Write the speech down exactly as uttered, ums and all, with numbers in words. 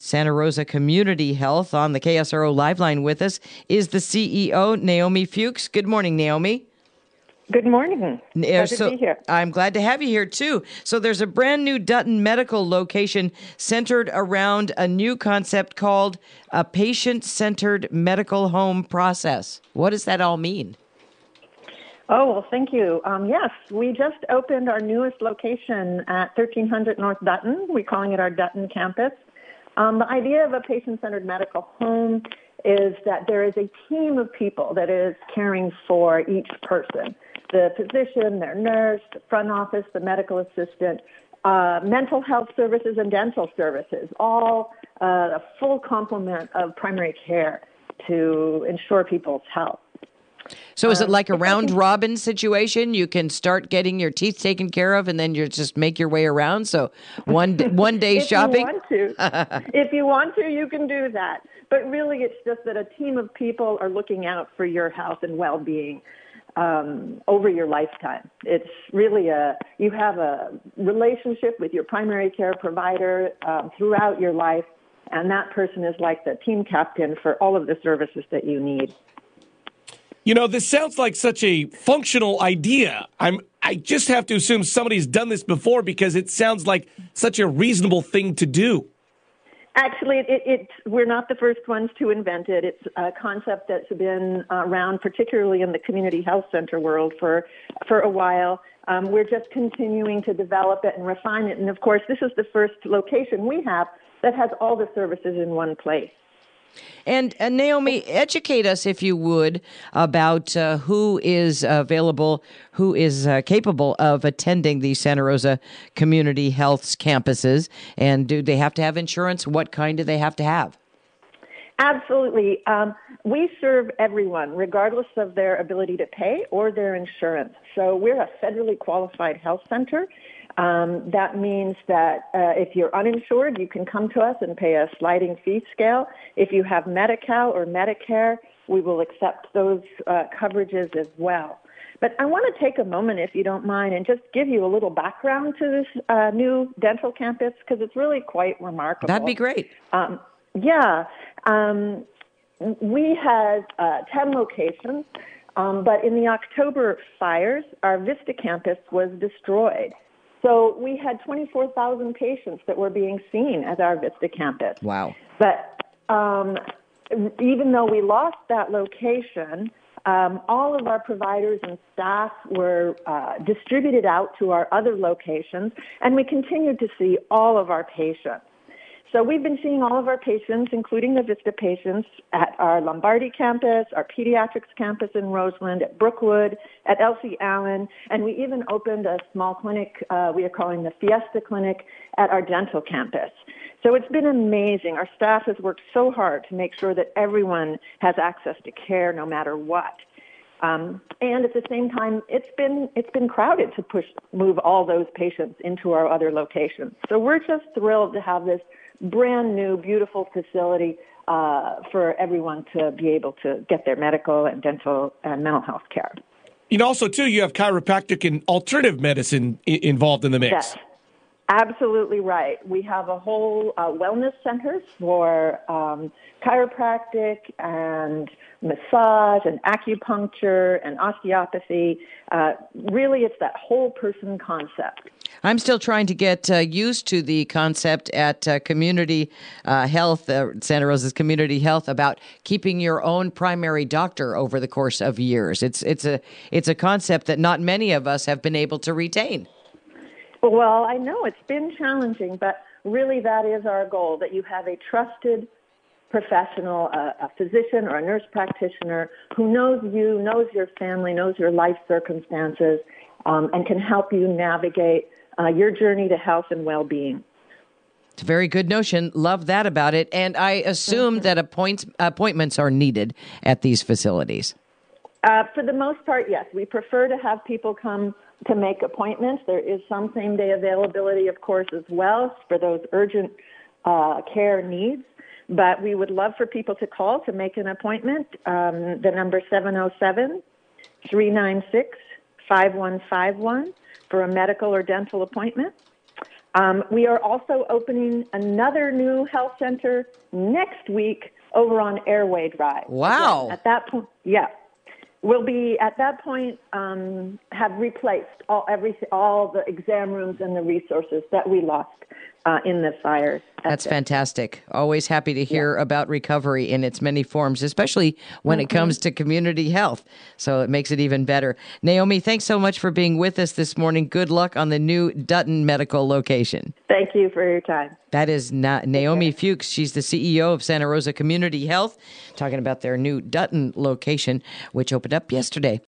Santa Rosa Community Health. On the K S R O Live Line with us is the C E O, Naomi Fuchs. Good morning, Naomi. Good morning. Glad so, to be here. I'm glad to have you here, too. So there's a brand new Dutton Medical location centered around a new concept called a patient-centered medical home process. What does that all mean? Oh, well, thank you. Um, yes, we just opened our newest location at thirteen hundred North Dutton. We're calling it our Dutton campus. Um, the idea of a patient-centered medical home is that there is a team of people that is caring for each person. The physician, their nurse, the front office, the medical assistant, uh, mental health services and dental services, all uh, a full complement of primary care to ensure people's health. So is it like a um, round-robin situation? You can start getting your teeth taken care of, and then you just make your way around? So one, one day if shopping? If you want to. If you want to, you can do that. But really, it's just that a team of people are looking out for your health and well-being um, over your lifetime. It's really a, you have a relationship with your primary care provider um, throughout your life, and that person is like the team captain for all of the services that you need. You know, this sounds like such a functional idea. I'm, I just have to assume somebody's done this before because it sounds like such a reasonable thing to do. Actually, it, it, we're not the first ones to invent it. It's a concept that's been around, particularly in the community health center world, for for a while. Um, we're just continuing to develop it and refine it. And, of course, this is the first location we have that has all the services in one place. And uh, Naomi, educate us, if you would, about uh, who is available, who is uh, capable of attending the Santa Rosa Community Health's campuses, and do they have to have insurance? What kind do they have to have? Absolutely. Um, we serve everyone, regardless of their ability to pay or their insurance. So we're a federally qualified health center. Um, that means that uh, if you're uninsured, you can come to us and pay a sliding fee scale. If you have Medi-Cal or Medicare, we will accept those uh, coverages as well. But I want to take a moment, if you don't mind, and just give you a little background to this uh, new dental campus, because it's really quite remarkable. That'd be great. Um, yeah. Um, we had uh, ten locations, um, but in the October fires, our Vista campus was destroyed. So we had twenty-four thousand patients that were being seen at our Vista campus. Wow. But um, even though we lost that location, um, all of our providers and staff were uh, distributed out to our other locations, and we continued to see all of our patients. So we've been seeing all of our patients, including the Vista patients, at our Lombardi campus, our pediatrics campus in Roseland, at Brookwood, at Elsie Allen, and we even opened a small clinic uh, we are calling the Fiesta Clinic at our dental campus. So it's been amazing. Our staff has worked so hard to make sure that everyone has access to care no matter what. Um, and at the same time, it's been it's been crowded to push move all those patients into our other locations. So we're just thrilled to have this brand new, beautiful facility uh, for everyone to be able to get their medical and dental and mental health care. You know, also, too, you have chiropractic and alternative medicine I- involved in the mix. Yes, absolutely right. We have a whole uh, wellness center for um, chiropractic and massage and acupuncture and osteopathy. Uh, really, it's that whole person concept. I'm still trying to get uh, used to the concept at uh, Community uh, Health, uh, Santa Rosa's Community Health, about keeping your own primary doctor over the course of years. It's it's a it's a concept that not many of us have been able to retain. Well, I know it's been challenging, but really that is our goal, that you have a trusted professional, a, a physician or a nurse practitioner who knows you, knows your family, knows your life circumstances, um, and can help you navigate uh, your journey to health and well-being. It's a very good notion. Love that about it. And I assume mm-hmm. that appoint, appointments are needed at these facilities. Uh, for the most part, yes. We prefer to have people come to make appointments. There is some same-day availability, of course, as well for those urgent uh, care needs. But we would love for people to call to make an appointment. Um, the number seven oh seven, three nine six, five one five one for a medical or dental appointment. Um, we are also opening another new health center next week over on Airway Drive. Wow. Again, at that point, yeah. We'll be, at that point, um, have replaced all, every, all the exam rooms and the resources that we lost uh, in the fires. That's fantastic. Always happy to hear yeah. about recovery in its many forms, especially when mm-hmm. it comes to community health. So it makes it even better. Naomi, thanks so much for being with us this morning. Good luck on the new Dutton Medical location. Thank you for your time. That is Na- Naomi Fuchs. She's the C E O of Santa Rosa Community Health, talking about their new Dutton location, which opened up yesterday.